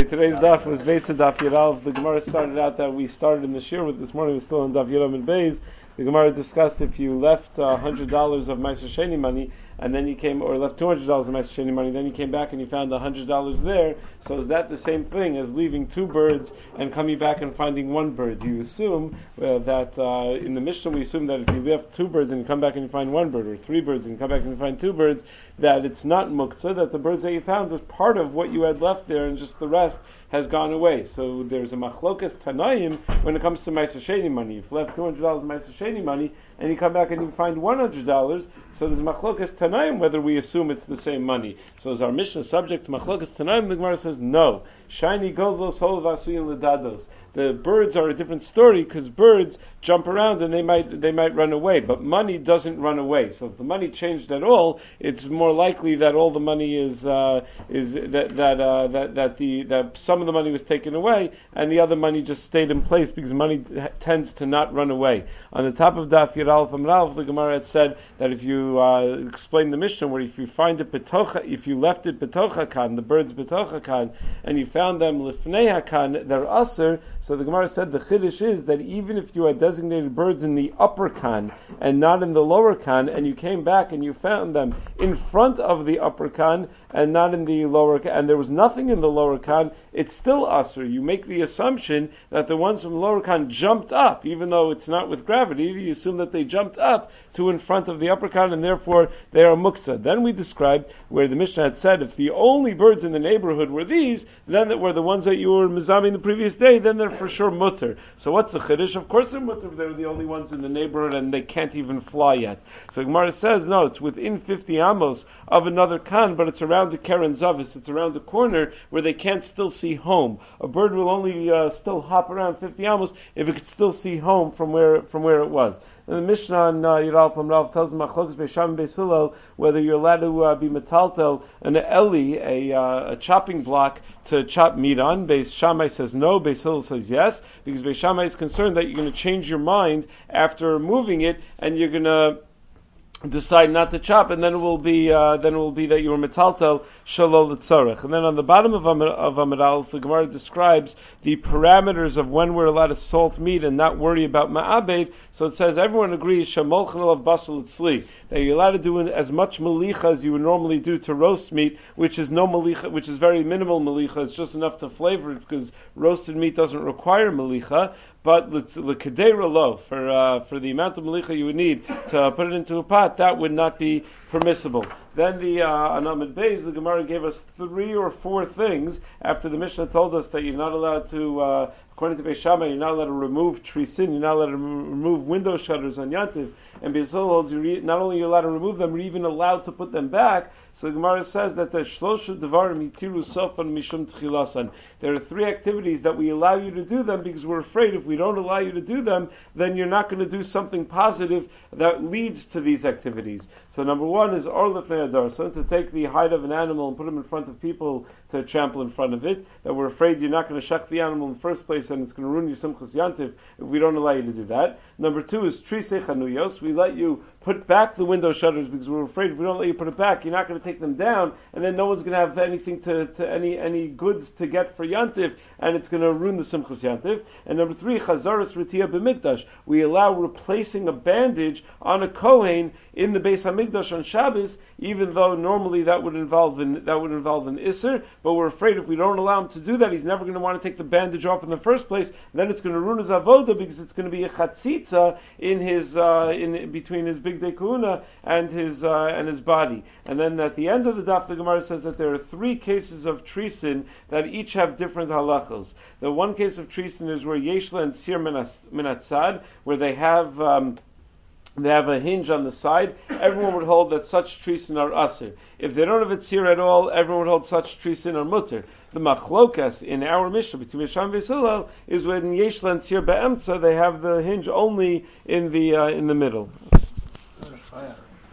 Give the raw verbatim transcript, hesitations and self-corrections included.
today's daf was Beitza Daf Yirav. The Gemara started out that we started in the shir with this morning. We're still in Daf Yirav and Beis. The Gemara discussed if you left uh, one hundred dollars of Meiser Sheni money, and then you came, or left two hundred dollars of Meiser Sheni money, then you came back and you found one hundred dollars there. So is that the same thing as leaving two birds and coming back and finding one bird? Do you assume uh, that uh, in the Mishnah we assume that if you left two birds and you come back and you find one bird, or three birds and you come back and you find two birds, that it's not muktzah, that the birds that you found was part of what you had left there and just the rest has gone away. So there's a machlokas tanaim when it comes to Meiser Sheni money. If you left two hundred dollars of Meiser Sheni money and you come back and you find one hundred dollars, so there's machlokas tanaim whether we assume it's the same money. So is our Mishnah subject to machlokas tanaim? The Gemara says no. Shiny gozlos hol vasuyin ledados. The birds are a different story because birds jump around and they might they might run away, but money doesn't run away. So if the money changed at all, it's more likely that all the money is uh, is that that, uh, that that the that some of the money was taken away and the other money just stayed in place because money tends to not run away. On the top of Daf Yiralf Amralf, the Gemara had said that if you uh, explain the Mishnah where if you find it betocha, if you left it betocha kan, the birds betocha kan, and you found them lifnei hakan, they're aser. So the Gemara said the chiddush is that even if you had designated birds in the upper kan and not in the lower kan, and you came back and you found them in front of the upper kan and not in the lower kan, and there was nothing in the lower kan, it's still aser. You make the assumption that the ones from the lower kan jumped up, even though it's not with gravity. You assume that they jumped up to in front of the upper kan, and therefore they are muktzah. Then we described where the Mishnah had said if the only birds in the neighborhood were these, then that were the ones that you were mizami the previous day, then they're for sure mutter. So what's the chiddush? Of course they're mutter. They're the only ones in the neighborhood and they can't even fly yet. So Gemara says no, it's within fifty amos of another kan, but it's around the Keren Zavis. It's around the corner where they can't still see home. A bird will only uh, still hop around fifty amos if it could still see home from where from where it was. And the Mishnah on uh, Yiralf Amralf tells them Machlokas Beisham and Beis Hillel whether you're allowed to uh, be metaltel an eli, a, uh, a chopping block to chop meat on. Beis Shammai says no. Beis Hillel says yes, because Beis Shammai is concerned that you're going to change your mind after moving it, and you're going to decide not to chop, and then it will be uh, then it will be that you were metaltel shalol l'tzorech. And then on the bottom of Am- of Amud Aleph, the Gemara describes the parameters of when we're allowed to salt meat and not worry about ma'abed. So it says everyone agrees shamolchan olav basal tzli, that you're allowed to do as much malicha as you would normally do to roast meat, which is no malicha, which is very minimal malicha. It's just enough to flavor it because roasted meat doesn't require malicha. But l'kedera lo, for uh, for the amount of malicha you would need to put it into a pot, that would not be permissible. Then the uh, on Amud Beis, the Gemara gave us three or four things after the Mishnah told us that you're not allowed to, uh, according to Beis Shammai, you're not allowed to remove trisin, you're not allowed to remove window shutters on Yantiv, and Beis Hillel holds you not only you're allowed to remove them, you're even allowed to put them back. So the Gemara says that the shlosha devarim yitiru sofan mishum tchilasan. There are three activities that we allow you to do them because we're afraid if we don't allow you to do them, then you're not going to do something positive that leads to these activities. So number one is or lefnei hadar, so to take the hide of an animal and put them in front of people to trample in front of it, that we're afraid you're not going to shech the animal in the first place and it's going to ruin your simchas yantiv if we don't allow you to do that. Number two is trisei chanuyos, we let you put back the window shutters because we're afraid if we don't let you put it back, you're not going to take them down, and then no one's going to have anything to, to any any goods to get for Yantiv, and it's going to ruin the Simchas Yantiv. And number three, Chazaras Ritia B'Mikdash. We allow replacing a bandage on a Kohen in the Beis HaMikdash on Shabbos, even though normally that would involve an, that would involve an Isser, but we're afraid if we don't allow him to do that, he's never going to want to take the bandage off in the first place, and then it's going to ruin his avoda because it's going to be a chatzitza in his uh, in between his big day kahuna and his uh, and his body. And then at the end of the daf, the Gemara says that there are three cases of trisin that each have different halachos. The one case of trisin is where yeshla and sir minatzad, where they have um, they have a hinge on the side. Everyone would hold that such trisin are asir. If they don't have a tzir at all, everyone would hold such trisin are mutter. The machlokas in our Mishnah between Beis and Beis Hillel is when yeshla and sir be'emtza, they have the hinge only in the uh, in the middle.